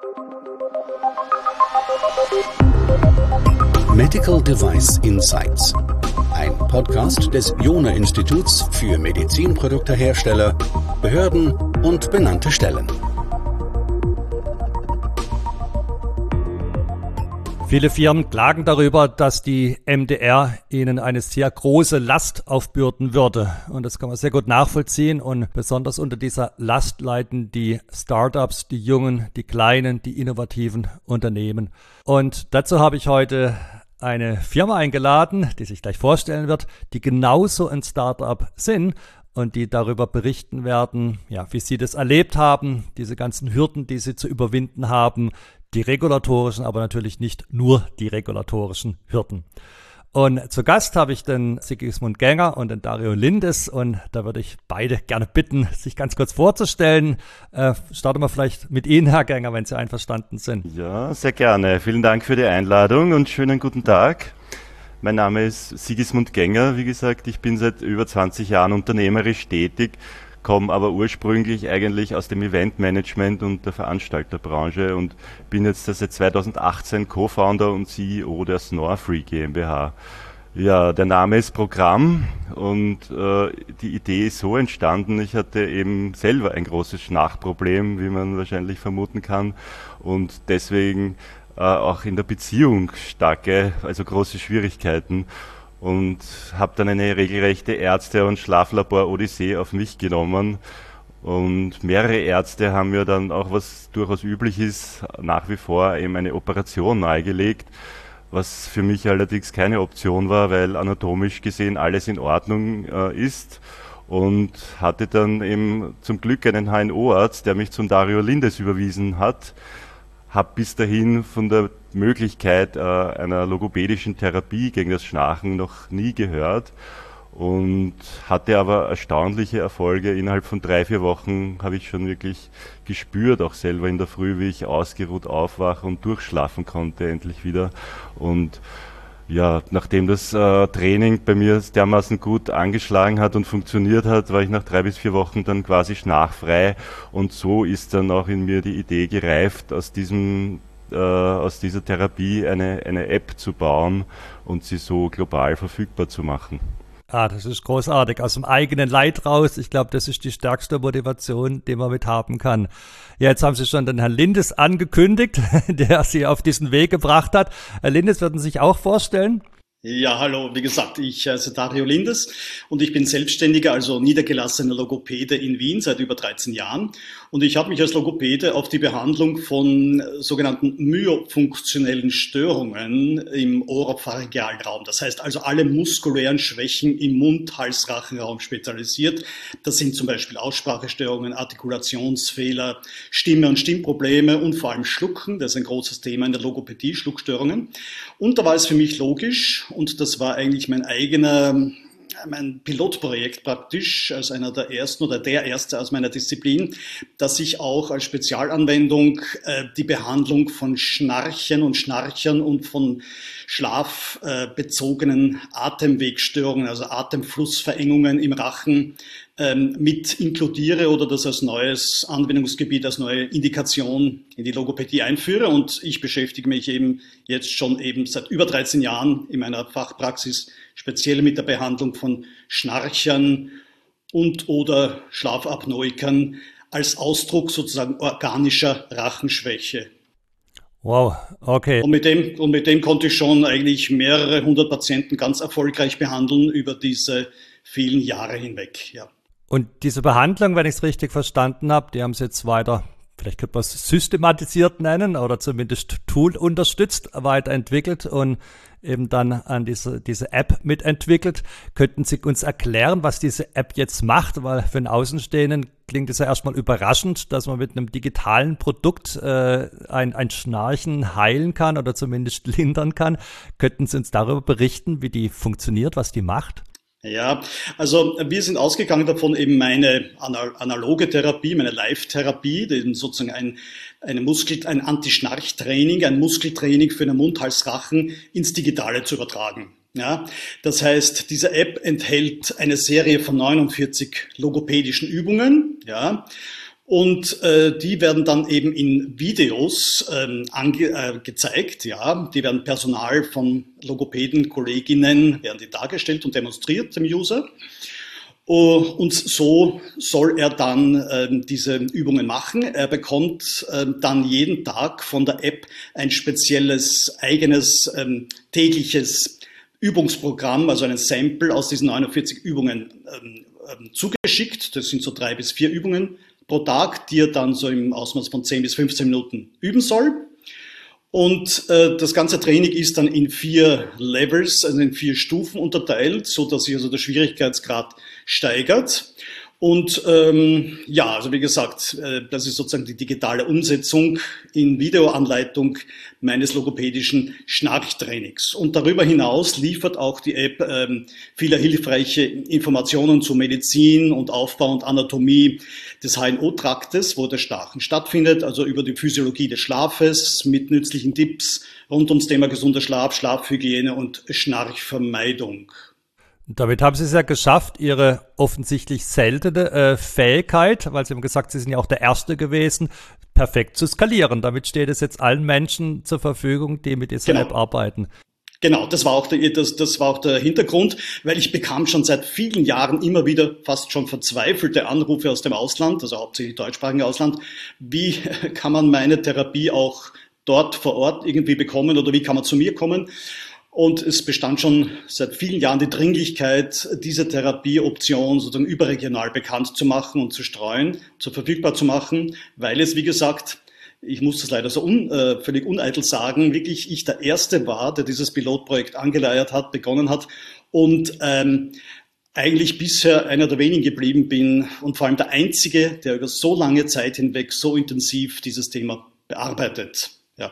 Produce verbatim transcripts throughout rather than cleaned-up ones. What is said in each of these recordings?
Medical Device Insights, ein Podcast des Jona-Instituts für Medizinproduktehersteller, Behörden und benannte Stellen. Viele Firmen klagen darüber, dass die M D R ihnen eine sehr große Last aufbürden würde. Und das kann man sehr gut nachvollziehen. Und besonders unter dieser Last leiden die Startups, die jungen, die kleinen, die innovativen Unternehmen. Und dazu habe ich heute eine Firma eingeladen, die sich gleich vorstellen wird, die genauso ein Startup sind und die darüber berichten werden, ja, wie sie das erlebt haben, diese ganzen Hürden, die sie zu überwinden haben, die regulatorischen, aber natürlich nicht nur die regulatorischen Hürden. Und zu Gast habe ich den Sigismund Gänger und den Dario Lindes und da würde ich beide gerne bitten, sich ganz kurz vorzustellen. Äh, starten wir vielleicht mit Ihnen, Herr Gänger, wenn Sie einverstanden sind. Ja, sehr gerne. Vielen Dank für die Einladung und schönen guten Tag. Mein Name ist Sigismund Gänger. Wie gesagt, ich bin seit über zwanzig Jahren unternehmerisch tätig, komme aber ursprünglich eigentlich aus dem Eventmanagement und der Veranstalterbranche und bin jetzt seit zweitausendachtzehn Co-Founder und C E O der Snorefree GmbH. Ja, der Name ist Programm und äh, die Idee ist so entstanden, ich hatte eben selber ein großes Schnarchproblem, wie man wahrscheinlich vermuten kann, und deswegen äh, auch in der Beziehung starke, also große Schwierigkeiten. Und habe dann eine regelrechte Ärzte- und Schlaflabor-Odyssee auf mich genommen. Und mehrere Ärzte haben mir dann auch, was durchaus üblich ist, nach wie vor eben eine Operation nahegelegt, was für mich allerdings keine Option war, weil anatomisch gesehen alles in Ordnung äh, ist. Und hatte dann eben zum Glück einen H N O-Arzt, der mich zum Dario Lindes überwiesen hat. Habe bis dahin von der Möglichkeit äh, einer logopädischen Therapie gegen das Schnarchen noch nie gehört und hatte aber erstaunliche Erfolge. Innerhalb von drei, vier Wochen habe ich schon wirklich gespürt, auch selber in der Früh, wie ich ausgeruht aufwache und durchschlafen konnte endlich wieder. Und ja, nachdem das äh, Training bei mir dermaßen gut angeschlagen hat und funktioniert hat, war ich nach drei bis vier Wochen dann quasi schnarchfrei und so ist dann auch in mir die Idee gereift, aus diesem äh, aus dieser Therapie eine eine App zu bauen und sie so global verfügbar zu machen. Ah, das ist großartig. Aus dem eigenen Leid raus. Ich glaube, das ist die stärkste Motivation, die man mit haben kann. Ja, jetzt haben Sie schon den Herrn Lindes angekündigt, der Sie auf diesen Weg gebracht hat. Herr Lindes, würden Sie sich auch vorstellen? Ja, hallo. Wie gesagt, ich heiße Dario Lindes und ich bin Selbstständiger, also niedergelassener Logopäde in Wien seit über dreizehn Jahren. Und ich habe mich als Logopäde auf die Behandlung von sogenannten myofunktionellen Störungen im Oropharyngealraum, das heißt also alle muskulären Schwächen im Mund-Hals-Rachenraum spezialisiert. Das sind zum Beispiel Aussprachestörungen, Artikulationsfehler, Stimme- und Stimmprobleme und vor allem Schlucken. Das ist ein großes Thema in der Logopädie, Schluckstörungen. Und da war es für mich logisch, und das war eigentlich mein eigener, mein Pilotprojekt praktisch, als einer der ersten oder der erste aus meiner Disziplin, dass ich auch als Spezialanwendung äh, die Behandlung von Schnarchen und Schnarchern und von schlafbezogenen äh, Atemwegstörungen, also Atemflussverengungen im Rachen ähm, mit inkludiere oder das als neues Anwendungsgebiet, als neue Indikation in die Logopädie einführe. Und ich beschäftige mich eben jetzt schon eben seit über dreizehn Jahren in meiner Fachpraxis speziell mit der Behandlung von Schnarchern und oder Schlafapnoikern als Ausdruck sozusagen organischer Rachenschwäche. Wow, okay. Und mit dem, und mit dem konnte ich schon eigentlich mehrere hundert Patienten ganz erfolgreich behandeln über diese vielen Jahre hinweg, ja. Und diese Behandlung, wenn ich es richtig verstanden habe, die haben Sie jetzt weiter, vielleicht könnte man es systematisiert nennen oder zumindest Tool unterstützt, weiterentwickelt und eben dann an diese, diese App mitentwickelt. Könnten Sie uns erklären, was diese App jetzt macht? Weil für einen Außenstehenden klingt es ja erstmal überraschend, dass man mit einem digitalen Produkt äh, ein, ein Schnarchen heilen kann oder zumindest lindern kann. Könnten Sie uns darüber berichten, wie die funktioniert, was die macht? Ja, also wir sind ausgegangen davon, eben meine analoge Therapie, meine Live-Therapie, eben sozusagen ein, eine Muskel, ein Anti-Schnarch-Training, ein Muskeltraining für den Mund, Hals, Rachen ins Digitale zu übertragen. Ja, das heißt, diese App enthält eine Serie von neunundvierzig logopädischen Übungen, ja, Und äh, die werden dann eben in Videos ähm, ange äh, gezeigt, ja. Die werden Personal von Logopäden, Kolleginnen, werden die dargestellt und demonstriert dem User. Uh, und so soll er dann ähm, diese Übungen machen. Er bekommt ähm, dann jeden Tag von der App ein spezielles, eigenes, ähm, tägliches Übungsprogramm, also ein Sample aus diesen neunundvierzig Übungen ähm, ähm, zugeschickt. Das sind so drei bis vier Übungen pro Tag, die er dann so im Ausmaß von zehn bis fünfzehn Minuten üben soll. Und äh, das ganze Training ist dann in vier Levels, also in vier Stufen unterteilt, so dass sich also der Schwierigkeitsgrad steigert. Und ähm, ja, also wie gesagt, äh, das ist sozusagen die digitale Umsetzung in Videoanleitung meines logopädischen Schnarchtrainings. Und darüber hinaus liefert auch die App ähm, viele hilfreiche Informationen zu Medizin und Aufbau und Anatomie des H N O-Traktes, wo der Schnarchen stattfindet, also über die Physiologie des Schlafes mit nützlichen Tipps rund ums Thema gesunder Schlaf, Schlafhygiene und Schnarchvermeidung. Damit haben Sie es ja geschafft, Ihre offensichtlich seltene äh, Fähigkeit, weil Sie haben gesagt, Sie sind ja auch der Erste gewesen, perfekt zu skalieren. Damit steht es jetzt allen Menschen zur Verfügung, die mit dieser Genau. App arbeiten. Genau, das war auch der, das, das war auch der Hintergrund, weil ich bekam schon seit vielen Jahren immer wieder fast schon verzweifelte Anrufe aus dem Ausland, also hauptsächlich deutschsprachigen Ausland. Wie kann man meine Therapie auch dort vor Ort irgendwie bekommen oder wie kann man zu mir kommen? Und es bestand schon seit vielen Jahren die Dringlichkeit, diese Therapieoption sozusagen überregional bekannt zu machen und zu streuen, zu verfügbar zu machen, weil es, wie gesagt, ich muss das leider so un, äh, völlig uneitel sagen, wirklich ich der Erste war, der dieses Pilotprojekt angeleiert hat, begonnen hat und ähm, eigentlich bisher einer der wenigen geblieben bin und vor allem der Einzige, der über so lange Zeit hinweg so intensiv dieses Thema bearbeitet.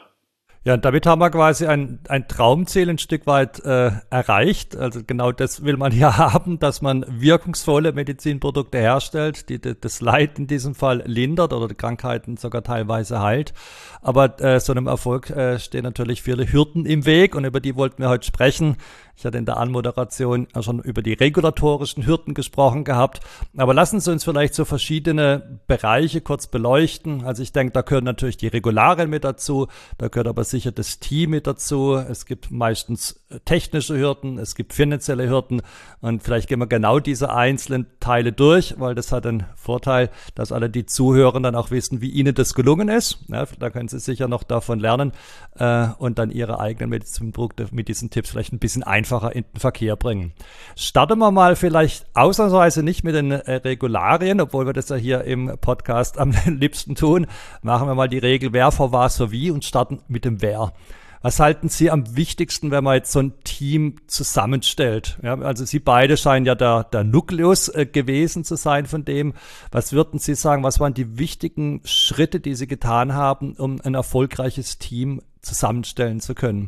Ja, und damit haben wir quasi ein, ein Traumziel ein Stück weit äh, erreicht. Also genau das will man ja haben, dass man wirkungsvolle Medizinprodukte herstellt, die das Leid in diesem Fall lindert oder die Krankheiten sogar teilweise heilt. Aber äh, so einem Erfolg äh, stehen natürlich viele Hürden im Weg und über die wollten wir heute sprechen. Ich hatte in der Anmoderation ja schon über die regulatorischen Hürden gesprochen gehabt. Aber lassen Sie uns vielleicht so verschiedene Bereiche kurz beleuchten. Also ich denke, da gehören natürlich die Regularien mit dazu. Da gehört aber sicher das Team mit dazu. Es gibt meistens technische Hürden, es gibt finanzielle Hürden. Und vielleicht gehen wir genau diese einzelnen Teile durch, weil das hat den Vorteil, dass alle die Zuhörer dann auch wissen, wie ihnen das gelungen ist. Ja, da können Sie sicher noch davon lernen äh, und dann Ihre eigenen Medizinprodukte mit diesen Tipps vielleicht ein bisschen einfacher in den Verkehr bringen. Starten wir mal vielleicht ausnahmsweise nicht mit den äh, Regularien, obwohl wir das ja hier im Podcast am liebsten tun. Machen wir mal die Regel wer, vor was, für wie und starten mit dem wer. Was halten Sie am wichtigsten, wenn man jetzt so ein Team zusammenstellt? Ja, also Sie beide scheinen ja der, der Nukleus äh, gewesen zu sein von dem. Was würden Sie sagen, was waren die wichtigen Schritte, die Sie getan haben, um ein erfolgreiches Team zusammenstellen zu können?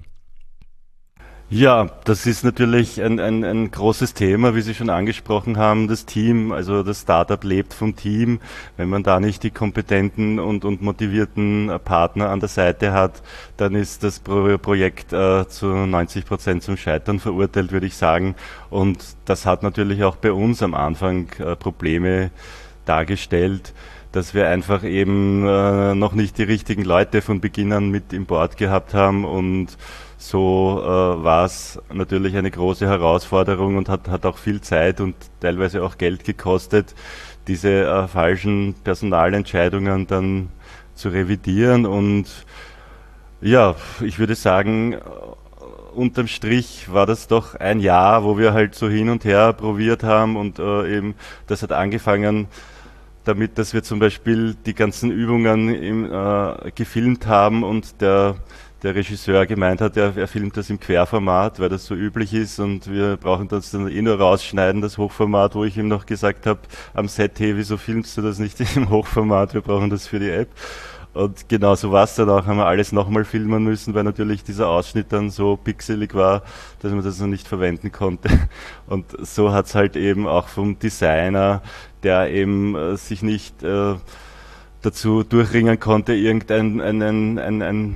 Ja, das ist natürlich ein, ein, ein großes Thema, wie Sie schon angesprochen haben, das Team, also das Startup lebt vom Team. Wenn man da nicht die kompetenten und, und motivierten Partner an der Seite hat, dann ist das Pro- Projekt äh, zu neunzig Prozent zum Scheitern verurteilt, würde ich sagen. Und das hat natürlich auch bei uns am Anfang äh, Probleme dargestellt, dass wir einfach eben äh, noch nicht die richtigen Leute von Beginn an mit im Board gehabt haben und so äh, war es natürlich eine große Herausforderung und hat, hat auch viel Zeit und teilweise auch Geld gekostet, diese äh, falschen Personalentscheidungen dann zu revidieren. Und ja, ich würde sagen, unterm Strich war das doch ein Jahr, wo wir halt so hin und her probiert haben und äh, eben das hat angefangen damit, dass wir zum Beispiel die ganzen Übungen im, äh, gefilmt haben und der der Regisseur gemeint hat, er, er filmt das im Querformat, weil das so üblich ist und wir brauchen das dann eh nur rausschneiden, das Hochformat, wo ich ihm noch gesagt habe, am Set, hey, wieso filmst du das nicht im Hochformat, wir brauchen das für die App. Und genau so war es dann auch, haben wir alles nochmal filmen müssen, weil natürlich dieser Ausschnitt dann so pixelig war, dass man das noch nicht verwenden konnte. Und so hat es halt eben auch vom Designer, der eben äh, sich nicht äh, dazu durchringen konnte, irgendein ein, ein, ein, ein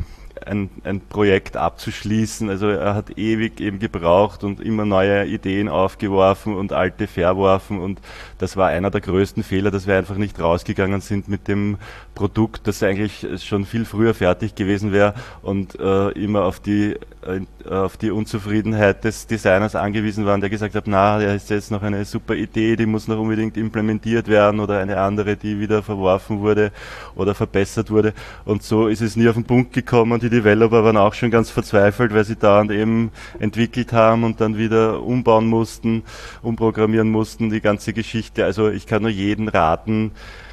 ein, ein Projekt abzuschließen. Also er hat ewig eben gebraucht und immer neue Ideen aufgeworfen und alte verworfen, und das war einer der größten Fehler, dass wir einfach nicht rausgegangen sind mit dem Produkt, das eigentlich schon viel früher fertig gewesen wäre und äh, immer auf die, äh, auf die Unzufriedenheit des Designers angewiesen waren, der gesagt hat, na, da ist jetzt noch eine super Idee, die muss noch unbedingt implementiert werden, oder eine andere, die wieder verworfen wurde oder verbessert wurde, und so ist es nie auf den Punkt gekommen. Die Developer waren auch schon ganz verzweifelt, weil sie dauernd eben entwickelt haben und dann wieder umbauen mussten, umprogrammieren mussten, die ganze Geschichte. Also ich kann nur jeden raten,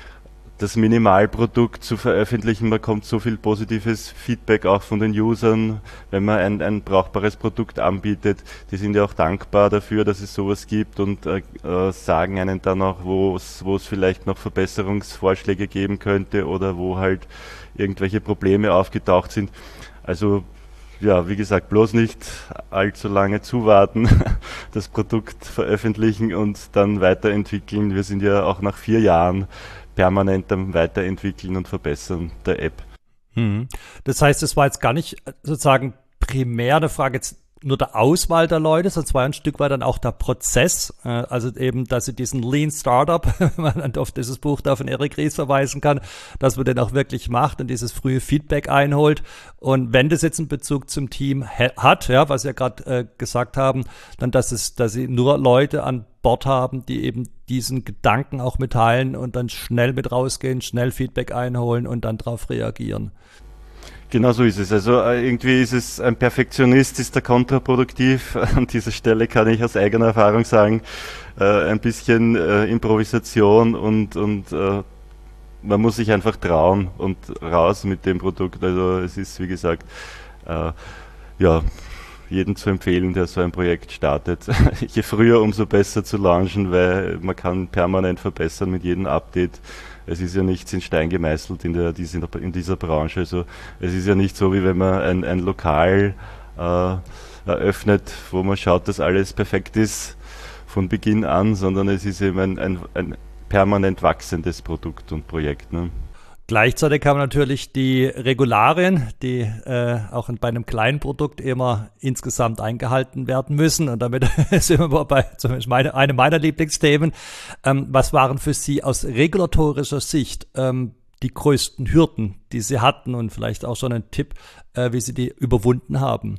das Minimalprodukt zu veröffentlichen. Man bekommt so viel positives Feedback auch von den Usern, wenn man ein, ein brauchbares Produkt anbietet. Die sind ja auch dankbar dafür, dass es sowas gibt, und äh, sagen einen dann auch, wo es vielleicht noch Verbesserungsvorschläge geben könnte oder wo halt irgendwelche Probleme aufgetaucht sind. Also ja, wie gesagt, bloß nicht allzu lange zuwarten, das Produkt veröffentlichen und dann weiterentwickeln. Wir sind ja auch nach vier Jahren permanent am Weiterentwickeln und Verbessern der App. Hm. Das heißt, es war jetzt gar nicht sozusagen primär eine Frage jetzt nur der Auswahl der Leute, sondern es war ein Stück weit dann auch der Prozess, äh, also eben, dass sie diesen Lean Startup, wenn man dann auf dieses Buch da von Eric Ries verweisen kann, dass man den auch wirklich macht und dieses frühe Feedback einholt. Und wenn das jetzt einen Bezug zum Team hat, ja, was Sie ja gerade äh, gesagt haben, dann, dass es, dass sie nur Leute an Bord haben, die eben diesen Gedanken auch mitteilen und dann schnell mit rausgehen, schnell Feedback einholen und dann darauf reagieren. Genau so ist es. Also irgendwie ist es, ein Perfektionist ist da kontraproduktiv. An dieser Stelle kann ich aus eigener Erfahrung sagen, äh, ein bisschen äh, Improvisation und, und äh, man muss sich einfach trauen und raus mit dem Produkt. Also es ist, wie gesagt, äh, ja, jedem zu empfehlen, der so ein Projekt startet. Je früher, umso besser zu launchen, weil man kann permanent verbessern mit jedem Update. Es ist ja nichts in Stein gemeißelt in, der, in dieser Branche. Also es ist ja nicht so, wie wenn man ein, ein Lokal äh, eröffnet, wo man schaut, dass alles perfekt ist von Beginn an, sondern es ist eben ein, ein, ein permanent wachsendes Produkt und Projekt. Ne? Gleichzeitig haben wir natürlich die Regularien, die äh, auch bei einem kleinen Produkt immer insgesamt eingehalten werden müssen. Und damit sind wir bei zumindest meine, einem meiner Lieblingsthemen. Ähm, was waren für Sie aus regulatorischer Sicht ähm, die größten Hürden, die Sie hatten? Und vielleicht auch schon ein Tipp, äh, wie Sie die überwunden haben?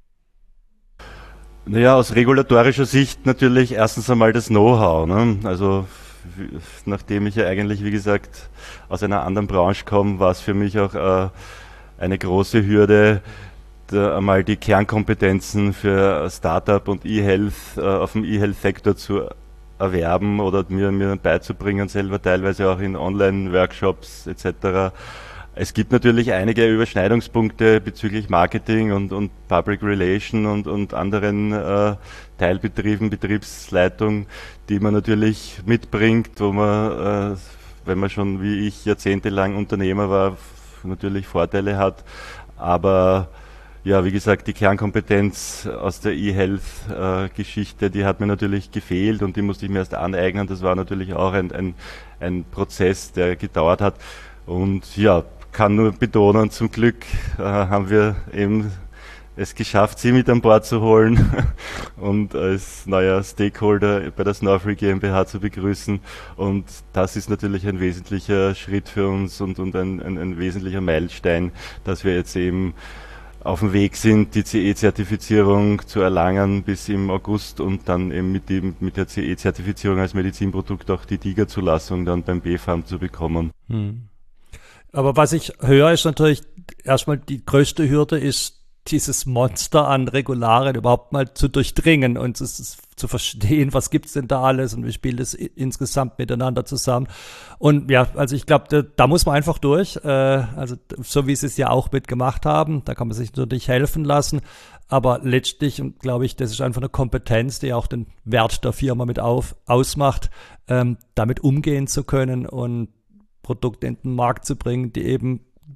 Naja, aus regulatorischer Sicht natürlich erstens einmal das Know-how. Ne? Also nachdem ich ja eigentlich, wie gesagt, aus einer anderen Branche komme, war es für mich auch äh, eine große Hürde, da einmal die Kernkompetenzen für Startup und E-Health äh, auf dem E-Health-Sektor zu erwerben oder mir, mir beizubringen, selber teilweise auch in Online-Workshops et cetera. Es gibt natürlich einige Überschneidungspunkte bezüglich Marketing und, und Public Relation und, und anderen äh, Teilbetrieben, Betriebsleitung, die man natürlich mitbringt, wo man, äh, wenn man schon wie ich jahrzehntelang Unternehmer war, natürlich Vorteile hat. Aber ja, wie gesagt, die Kernkompetenz aus der E-Health-Geschichte, äh, die hat mir natürlich gefehlt und die musste ich mir erst aneignen. Das war natürlich auch ein, ein, ein Prozess, der gedauert hat. Und ja, kann nur betonen, zum Glück äh, haben wir eben es geschafft, Sie mit an Bord zu holen und als neuer Stakeholder bei der Snowfree GmbH zu begrüßen. Und das ist natürlich ein wesentlicher Schritt für uns und, und ein, ein, ein wesentlicher Meilenstein, dass wir jetzt eben auf dem Weg sind, die C E-Zertifizierung zu erlangen bis im August und dann eben mit, dem, mit der C E-Zertifizierung als Medizinprodukt auch die D I G A-Zulassung dann beim B F A M zu bekommen. Hm. Aber was ich höre, ist natürlich erstmal die größte Hürde ist, dieses Monster an Regularien überhaupt mal zu durchdringen und es zu verstehen, was gibt's denn da alles und wie spielt es insgesamt miteinander zusammen. Und ja, also ich glaube, da, da muss man einfach durch, äh, also so wie sie es ja auch mitgemacht haben, da kann man sich natürlich helfen lassen, aber letztlich, glaube ich, das ist einfach eine Kompetenz, die auch den Wert der Firma mit auf, ausmacht, ähm, damit umgehen zu können und Produkte in den Markt zu bringen, die eben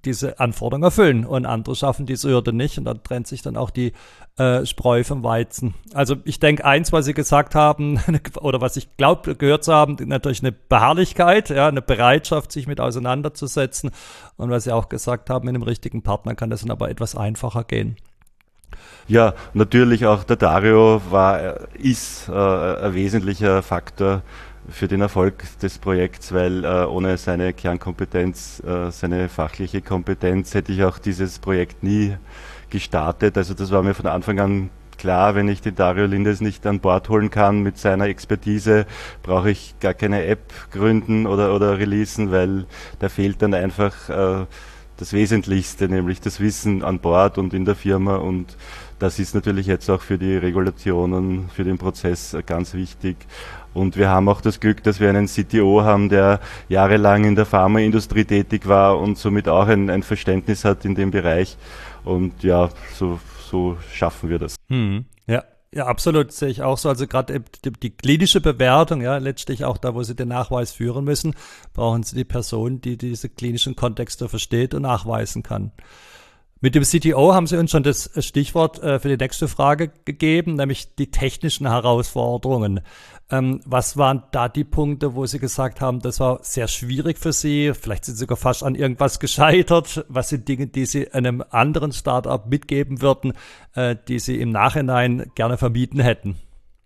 diese Anforderungen erfüllen und andere schaffen diese Hürde nicht und dann trennt sich dann auch die äh, Spreu vom Weizen. Also ich denke, eins, was Sie gesagt haben oder was ich glaube gehört zu haben, natürlich eine Beharrlichkeit, ja, eine Bereitschaft, sich mit auseinanderzusetzen und was Sie auch gesagt haben, mit einem richtigen Partner kann das dann aber etwas einfacher gehen. Ja, natürlich auch der Dario war, ist äh, ein wesentlicher Faktor für den Erfolg des Projekts, weil äh, ohne seine Kernkompetenz, äh, seine fachliche Kompetenz hätte ich auch dieses Projekt nie gestartet. Also das war mir von Anfang an klar, wenn ich den Dario Lindes nicht an Bord holen kann mit seiner Expertise, brauche ich gar keine App gründen oder, oder releasen, weil da fehlt dann einfach äh, das Wesentlichste, nämlich das Wissen an Bord und in der Firma, und das ist natürlich jetzt auch für die Regulationen, für den Prozess ganz wichtig. Und wir haben auch das Glück, dass wir einen C T O haben, der jahrelang in der Pharmaindustrie tätig war und somit auch ein, ein Verständnis hat in dem Bereich. Und ja, so, so schaffen wir das. Hm, ja. Ja, absolut, sehe ich auch so. Also gerade die, die klinische Bewertung, ja, letztlich auch da, wo Sie den Nachweis führen müssen, brauchen Sie die Person, die diese klinischen Kontexte versteht und nachweisen kann. Mit dem C T O haben Sie uns schon das Stichwort äh, für die nächste Frage gegeben, nämlich die technischen Herausforderungen. Ähm, was waren da die Punkte, wo Sie gesagt haben, das war sehr schwierig für Sie? Vielleicht sind Sie sogar fast an irgendwas gescheitert. Was sind Dinge, die Sie einem anderen Startup mitgeben würden, äh, die Sie im Nachhinein gerne vermieden hätten?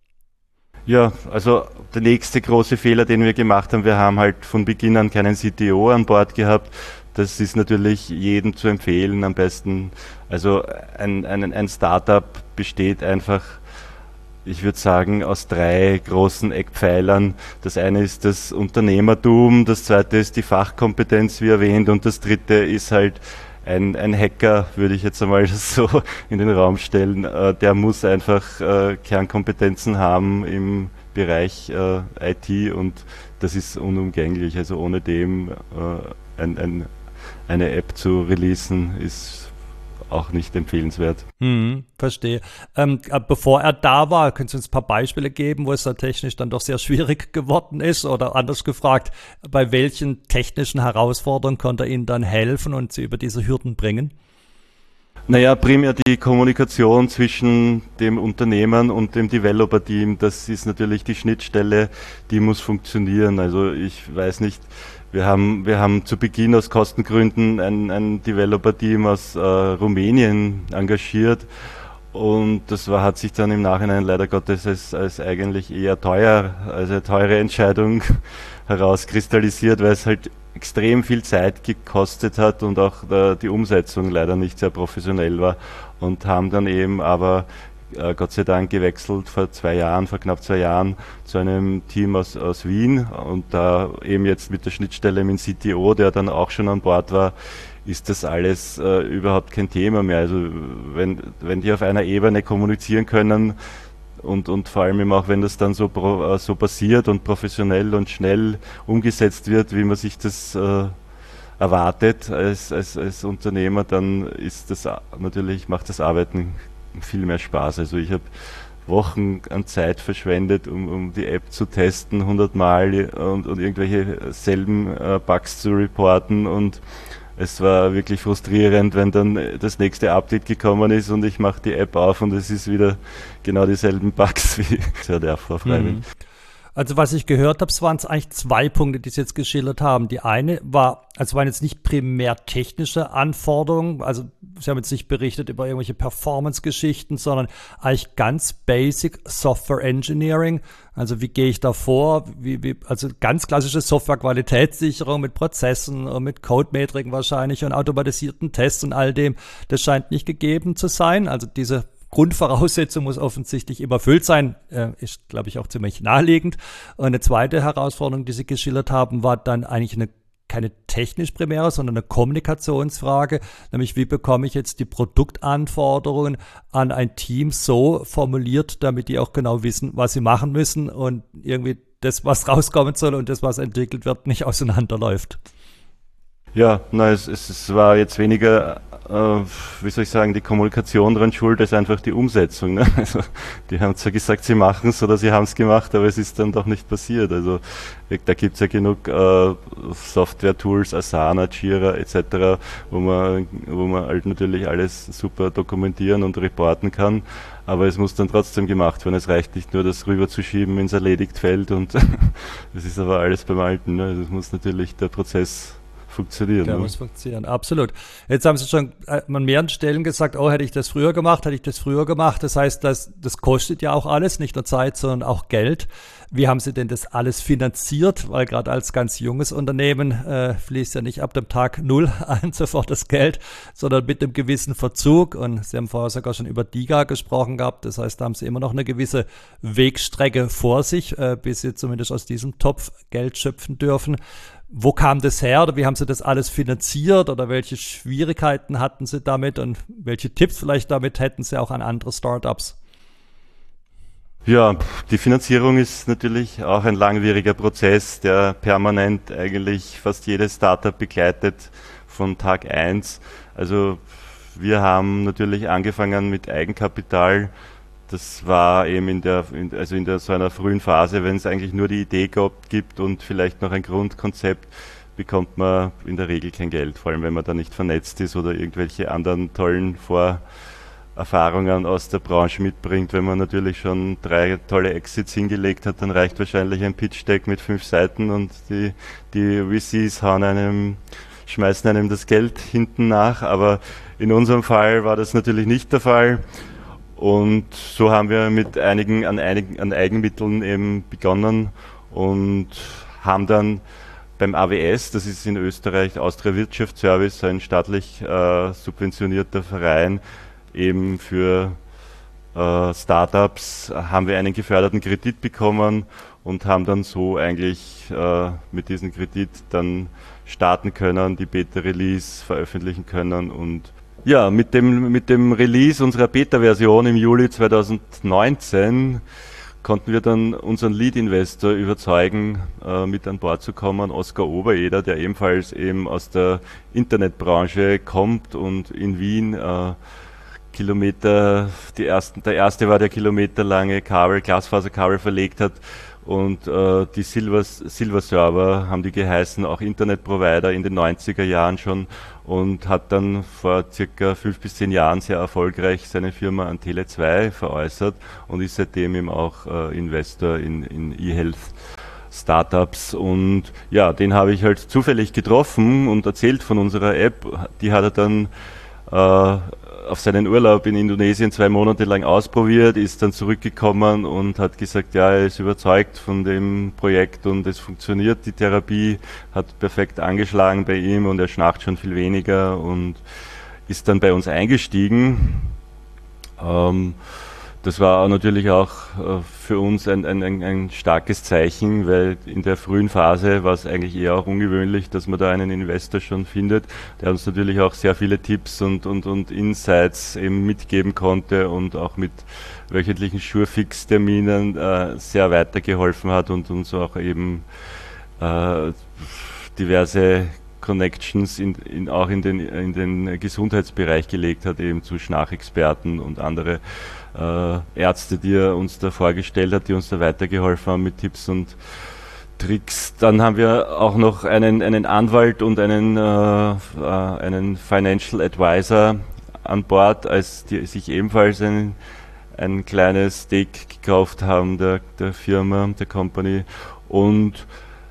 Ja, also der nächste große Fehler, den wir gemacht haben, wir haben halt von Beginn an keinen C T O an Bord gehabt. Das ist natürlich jedem zu empfehlen, am besten. Also ein, ein, ein Startup besteht einfach, ich würde sagen, aus drei großen Eckpfeilern. Das eine ist das Unternehmertum, das zweite ist die Fachkompetenz, wie erwähnt, und das dritte ist halt ein, ein Hacker, würde ich jetzt einmal so in den Raum stellen. Der muss einfach äh, Kernkompetenzen haben im Bereich äh, I T, und das ist unumgänglich. Also ohne dem äh, ein, ein eine App zu releasen, ist auch nicht empfehlenswert. Hm, verstehe. Ähm, bevor er da war, können Sie uns ein paar Beispiele geben, wo es dann technisch dann doch sehr schwierig geworden ist? Oder anders gefragt, bei welchen technischen Herausforderungen konnte er Ihnen dann helfen und Sie über diese Hürden bringen? Naja, primär die Kommunikation zwischen dem Unternehmen und dem Developer-Team, das ist natürlich die Schnittstelle, die muss funktionieren. Also ich weiß nicht, wir haben, wir haben zu Beginn aus Kostengründen ein, ein Developer-Team aus äh, Rumänien engagiert, und das war, hat sich dann im Nachhinein leider Gottes als, als eigentlich eher teuer, also eine teure Entscheidung herauskristallisiert, weil es halt extrem viel Zeit gekostet hat und auch der, die Umsetzung leider nicht sehr professionell war, und haben dann eben aber äh, Gott sei Dank gewechselt vor zwei Jahren, vor knapp zwei Jahren zu einem Team aus, aus Wien, und da äh, eben jetzt mit der Schnittstelle mit dem C T O, der dann auch schon an Bord war, ist das alles äh, überhaupt kein Thema mehr. Also wenn, wenn die auf einer Ebene kommunizieren können, Und, und vor allem eben auch, wenn das dann so, pro, so passiert und professionell und schnell umgesetzt wird, wie man sich das äh, erwartet als, als, als Unternehmer, dann ist das natürlich, macht das Arbeiten viel mehr Spaß. Also ich habe Wochen an Zeit verschwendet, um, um die App zu testen, hundertmal, und, und irgendwelche selben äh, Bugs zu reporten, und es war wirklich frustrierend, wenn dann das nächste Update gekommen ist und ich mache die App auf und es ist wieder genau dieselben Bugs wie sehr der Vorfreude. Also was ich gehört habe, es waren eigentlich zwei Punkte, die Sie jetzt geschildert haben. Die eine war, also waren jetzt nicht primär technische Anforderungen, also Sie haben jetzt nicht berichtet über irgendwelche Performance-Geschichten, sondern eigentlich ganz basic Software Engineering. Also wie gehe ich da vor? Wie, wie, also ganz klassische Software-Qualitätssicherung mit Prozessen und mit Code-Metriken wahrscheinlich und automatisierten Tests und all dem. Das scheint nicht gegeben zu sein. Also diese Grundvoraussetzung muss offensichtlich immer erfüllt sein, äh, ist, glaube ich, auch ziemlich naheliegend. Und eine zweite Herausforderung, die Sie geschildert haben, war dann eigentlich eine keine technisch primäre, sondern eine Kommunikationsfrage, nämlich wie bekomme ich jetzt die Produktanforderungen an ein Team so formuliert, damit die auch genau wissen, was sie machen müssen und irgendwie das, was rauskommen soll und das, was entwickelt wird, nicht auseinanderläuft. Ja, na, es, es war jetzt weniger äh, wie soll ich sagen, die Kommunikation dran schuld, ist einfach die Umsetzung. Ne? Also, die haben zwar gesagt, sie machen es oder sie haben es gemacht, aber es ist dann doch nicht passiert. Also da gibt es ja genug äh, Software-Tools, Asana, Jira et cetera, wo man, wo man halt natürlich alles super dokumentieren und reporten kann. Aber es muss dann trotzdem gemacht werden. Es reicht nicht nur, das rüberzuschieben ins Erledigt-Feld und das ist aber alles beim Alten. Ne? Das muss natürlich der Prozess funktionieren. Der ne? muss funktionieren, absolut. Jetzt haben Sie schon an mehreren Stellen gesagt, oh, hätte ich das früher gemacht, hätte ich das früher gemacht. Das heißt, das, das kostet ja auch alles, nicht nur Zeit, sondern auch Geld. Wie haben Sie denn das alles finanziert? Weil gerade als ganz junges Unternehmen äh, fließt ja nicht ab dem Tag Null ein sofort das Geld, sondern mit einem gewissen Verzug. Und Sie haben vorher sogar schon über DIGA gesprochen gehabt. Das heißt, da haben Sie immer noch eine gewisse Wegstrecke vor sich, äh, bis Sie zumindest aus diesem Topf Geld schöpfen dürfen. Wo kam das her oder wie haben Sie das alles finanziert oder welche Schwierigkeiten hatten Sie damit und welche Tipps vielleicht damit hätten Sie auch an andere Startups? Ja, die Finanzierung ist natürlich auch ein langwieriger Prozess, der permanent eigentlich fast jedes Startup begleitet von Tag eins. Also wir haben natürlich angefangen mit Eigenkapital. Das war eben in der, in, also in der so einer frühen Phase, wenn es eigentlich nur die Idee gibt und vielleicht noch ein Grundkonzept, bekommt man in der Regel kein Geld, vor allem wenn man da nicht vernetzt ist oder irgendwelche anderen tollen Vorerfahrungen aus der Branche mitbringt. Wenn man natürlich schon drei tolle Exits hingelegt hat, dann reicht wahrscheinlich ein Pitch-Deck mit fünf Seiten und die, die V Cs hauen einem, schmeißen einem das Geld hinten nach, aber in unserem Fall war das natürlich nicht der Fall. Und so haben wir mit einigen an, einigen an Eigenmitteln eben begonnen und haben dann beim A W S, das ist in Österreich Austria Wirtschaftsservice, ein staatlich äh, subventionierter Verein, eben für äh, Startups, haben wir einen geförderten Kredit bekommen und haben dann so eigentlich äh, mit diesem Kredit dann starten können, die Beta-Release veröffentlichen können und ja, mit dem, mit dem Release unserer Beta-Version im Juli zweitausendneunzehn konnten wir dann unseren Lead-Investor überzeugen, äh, mit an Bord zu kommen, Oskar Obereder, der ebenfalls eben aus der Internetbranche kommt und in Wien äh, Kilometer, die ersten, der erste war, der kilometerlange Kabel, Glasfaserkabel verlegt hat. Und äh, die Silver, Silver Server haben die geheißen, auch Internetprovider in den neunziger Jahren schon und hat dann vor circa fünf bis zehn Jahren sehr erfolgreich seine Firma an Tele zwei veräußert und ist seitdem eben auch äh, Investor in, in E-Health Startups. Und ja, den habe ich halt zufällig getroffen und erzählt von unserer App. Die hat er dann äh, auf seinen Urlaub in Indonesien zwei Monate lang ausprobiert, ist dann zurückgekommen und hat gesagt, ja, er ist überzeugt von dem Projekt und es funktioniert, die Therapie hat perfekt angeschlagen bei ihm und er schnarcht schon viel weniger und ist dann bei uns eingestiegen. Ähm, das war natürlich auch äh, für uns ein, ein, ein starkes Zeichen, weil in der frühen Phase war es eigentlich eher auch ungewöhnlich, dass man da einen Investor schon findet, der uns natürlich auch sehr viele Tipps und, und, und Insights eben mitgeben konnte und auch mit wöchentlichen Surefix-Terminen äh, sehr weitergeholfen hat und uns auch eben äh, diverse Connections in, in, auch in den, in den Gesundheitsbereich gelegt hat, eben zu Schnarchexperten und andere äh, Ärzte, die er uns da vorgestellt hat, die uns da weitergeholfen haben mit Tipps und Tricks. Dann haben wir auch noch einen, einen Anwalt und einen, äh, äh, einen Financial Advisor an Bord, als die sich ebenfalls ein, ein kleines Stake gekauft haben der, der Firma, der Company. Und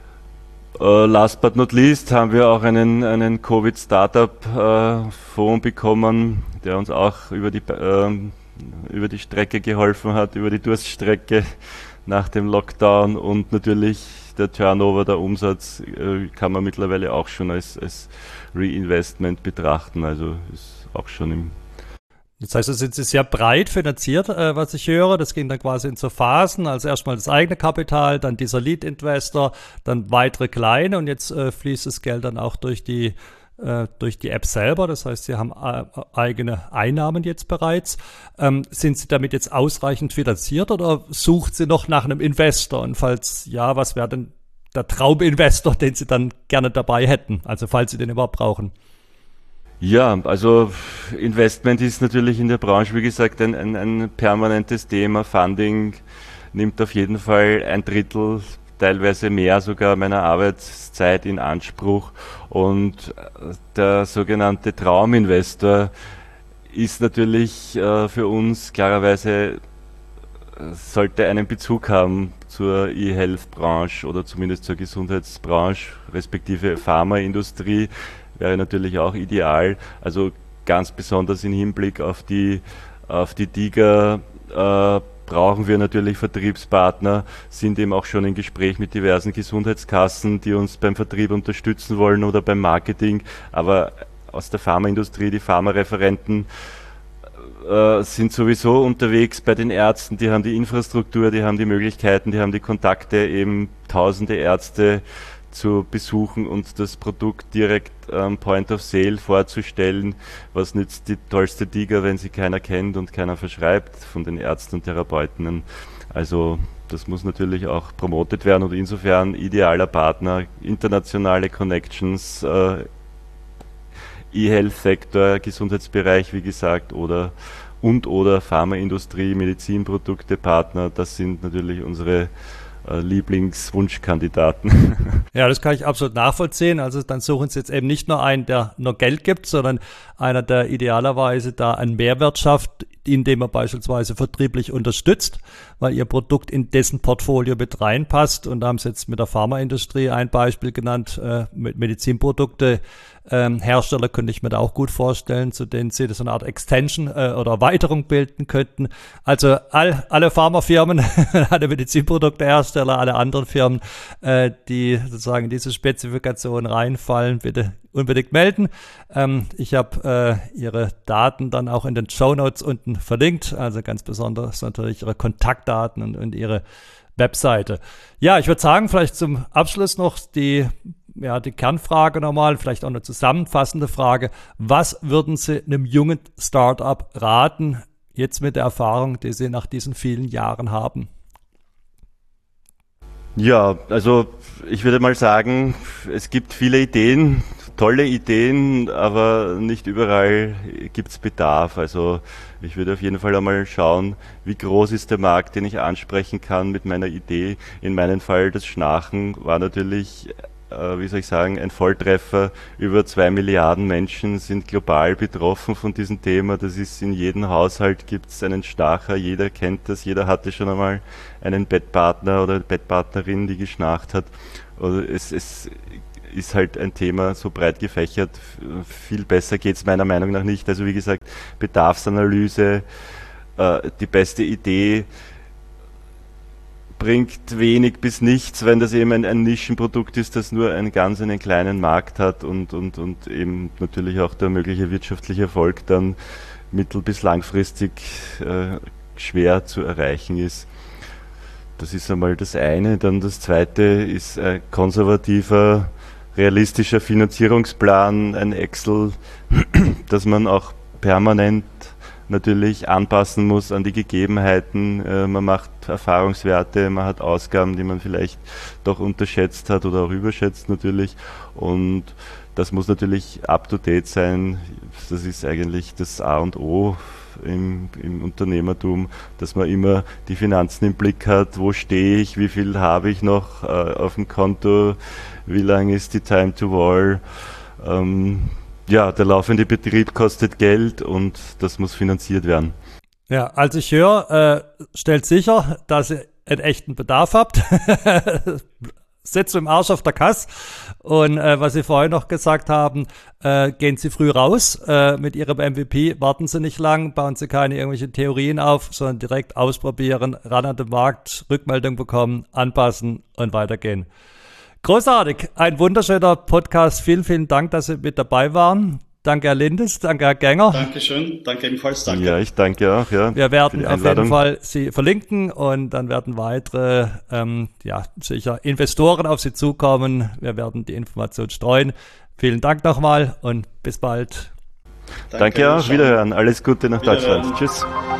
Uh, last but not least haben wir auch einen, einen Covid-Startup-Fonds uh, bekommen, der uns auch über die, uh, über die Strecke geholfen hat, über die Durststrecke nach dem Lockdown und natürlich der Turnover, der Umsatz uh, kann man mittlerweile auch schon als, als Reinvestment betrachten, also ist auch schon im Das heißt, es sind Sie sehr breit finanziert, äh, was ich höre. Das ging dann quasi in so Phasen. Also erstmal das eigene Kapital, dann dieser Lead-Investor, dann weitere kleine und jetzt äh, fließt das Geld dann auch durch die, äh, durch die App selber. Das heißt, Sie haben äh, eigene Einnahmen jetzt bereits. Ähm, sind Sie damit jetzt ausreichend finanziert oder sucht Sie noch nach einem Investor? Und falls ja, was wäre denn der Trauminvestor, den Sie dann gerne dabei hätten? Also falls Sie den überhaupt brauchen. Ja, also Investment ist natürlich in der Branche, wie gesagt, ein, ein, ein permanentes Thema. Funding nimmt auf jeden Fall ein Drittel, teilweise mehr sogar meiner Arbeitszeit in Anspruch. Und der sogenannte Trauminvestor ist natürlich äh, für uns klarerweise, sollte einen Bezug haben zur E-Health-Branche oder zumindest zur Gesundheitsbranche, respektive Pharmaindustrie, wäre natürlich auch ideal. Also ganz besonders im Hinblick auf die, auf die D I G A äh, brauchen wir natürlich Vertriebspartner, sind eben auch schon im Gespräch mit diversen Gesundheitskassen, die uns beim Vertrieb unterstützen wollen oder beim Marketing. Aber aus der Pharmaindustrie, die Pharmareferenten äh, sind sowieso unterwegs bei den Ärzten, die haben die Infrastruktur, die haben die Möglichkeiten, die haben die Kontakte, eben tausende Ärzte zu besuchen und das Produkt direkt am Point of Sale vorzustellen. Was nützt die tollste D I G A, wenn sie keiner kennt und keiner verschreibt von den Ärzten und Therapeuten? Also das muss natürlich auch promotet werden und insofern idealer Partner, internationale Connections, äh, E-Health-Sektor, Gesundheitsbereich, wie gesagt, oder und oder Pharmaindustrie, Medizinprodukte, Partner, das sind natürlich unsere Lieblingswunschkandidaten. Ja, das kann ich absolut nachvollziehen. Also dann suchen Sie jetzt eben nicht nur einen, der nur Geld gibt, sondern einer, der idealerweise da einen Mehrwert schafft, indem er beispielsweise vertrieblich unterstützt, weil Ihr Produkt in dessen Portfolio mit reinpasst. Und da haben Sie jetzt mit der Pharmaindustrie ein Beispiel genannt, äh, mit Medizinprodukte. Ähm, Hersteller könnte ich mir da auch gut vorstellen, zu denen Sie so eine Art Extension äh, oder Erweiterung bilden könnten. Also all, alle Pharmafirmen, alle Medizinproduktehersteller, alle anderen Firmen, äh, die sozusagen in diese Spezifikation reinfallen, bitte unbedingt melden. Ähm, ich habe äh, Ihre Daten dann auch in den Shownotes unten verlinkt, also ganz besonders natürlich Ihre Kontaktdaten und, und Ihre Webseite. Ja, ich würde sagen, vielleicht zum Abschluss noch die Ja, die Kernfrage nochmal, vielleicht auch eine zusammenfassende Frage. Was würden Sie einem jungen Startup raten, jetzt mit der Erfahrung, die Sie nach diesen vielen Jahren haben? Ja, also ich würde mal sagen, es gibt viele Ideen, tolle Ideen, aber nicht überall gibt es Bedarf. Also ich würde auf jeden Fall einmal schauen, wie groß ist der Markt, den ich ansprechen kann mit meiner Idee. In meinem Fall, das Schnarchen war natürlich, wie soll ich sagen, ein Volltreffer. Über zwei Milliarden Menschen sind global betroffen von diesem Thema. Das ist in jedem Haushalt gibt es einen Schnarcher, jeder kennt das, jeder hatte schon einmal einen Bettpartner oder eine Bettpartnerin, die geschnarcht hat. Also es, es ist halt ein Thema so breit gefächert. Viel besser geht es meiner Meinung nach nicht. Also wie gesagt, Bedarfsanalyse, äh, die beste Idee bringt wenig bis nichts, wenn das eben ein, ein Nischenprodukt ist, das nur einen ganz einen kleinen Markt hat und, und, und eben natürlich auch der mögliche wirtschaftliche Erfolg dann mittel- bis langfristig äh, schwer zu erreichen ist. Das ist einmal das eine. Dann das zweite ist ein konservativer, realistischer Finanzierungsplan, ein Excel, das man auch permanent natürlich anpassen muss an die Gegebenheiten. Äh, man macht Erfahrungswerte, man hat Ausgaben, die man vielleicht doch unterschätzt hat oder auch überschätzt natürlich. Und das muss natürlich up-to-date sein. Das ist eigentlich das A und O im, im Unternehmertum, dass man immer die Finanzen im Blick hat. Wo stehe ich? Wie viel habe ich noch äh, auf dem Konto? Wie lang ist die Time to Wall? Ähm, Ja, der laufende Betrieb kostet Geld und das muss finanziert werden. Ja, also ich höre, äh, stellt sicher, dass ihr einen echten Bedarf habt. Setzt im Arsch auf der Kasse. Und äh, was Sie vorhin noch gesagt haben, äh, gehen Sie früh raus äh, mit Ihrem M V P, warten Sie nicht lang, bauen Sie keine irgendwelchen Theorien auf, sondern direkt ausprobieren, ran an den Markt, Rückmeldung bekommen, anpassen und weitergehen. Großartig, ein wunderschöner Podcast. Vielen, vielen Dank, dass Sie mit dabei waren. Danke, Herr Lindes, danke, Herr Gänger. Dankeschön, danke ebenfalls, danke. Ja, ich danke auch. Ja, wir werden auf jeden Fall Sie verlinken und dann werden weitere, ähm, ja, sicher Investoren auf Sie zukommen. Wir werden die Information streuen. Vielen Dank nochmal und bis bald. Danke, danke auch, wiederhören. Alles Gute nach Deutschland. Tschüss.